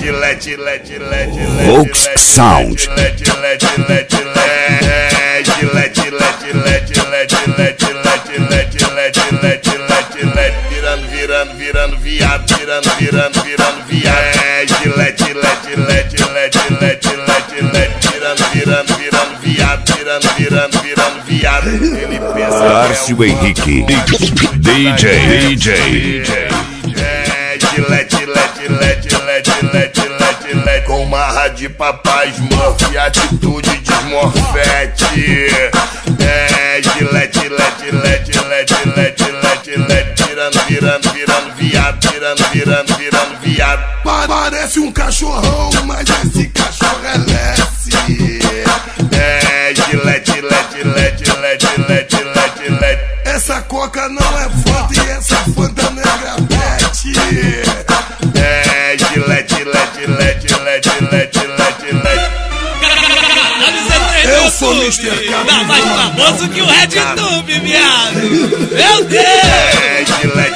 Vox Sound. Virando viado, virando viado. Virando viado. Ele pensa Márcio Henrique, DJ. Com marra de papai Smurf e atitude de Smurfette. Virando viado. Parece um cachorrão, mas esse cachorro é lesse. Essa coca não é Fanta e essa Fanta não é grapete. Eu sou Mr. K. Tá mais famoso que o RedTube, viado. Meu Deus!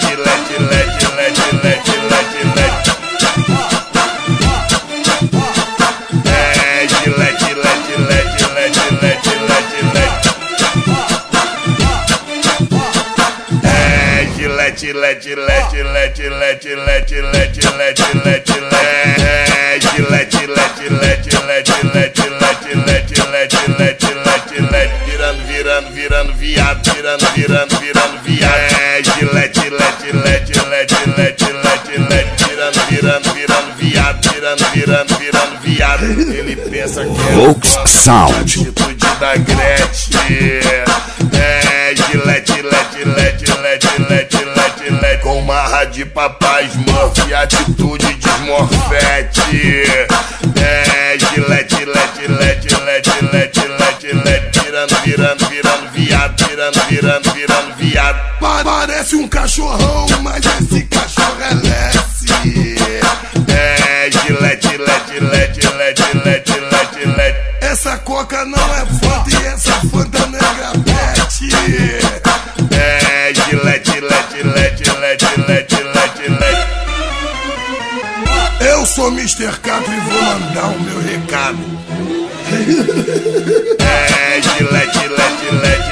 Virando viado. Ele pensa que é Vox Sound. atitude da Gretchen. Com marra de papai Smurf e atitude de Smurfette. Virando viado. Parece um cachorrão, mas esse cachorro é lesse. Essa coca não é Fanta e essa Fanta não é grapete. Eu sou Mr. Cato e vou mandar o meu recado.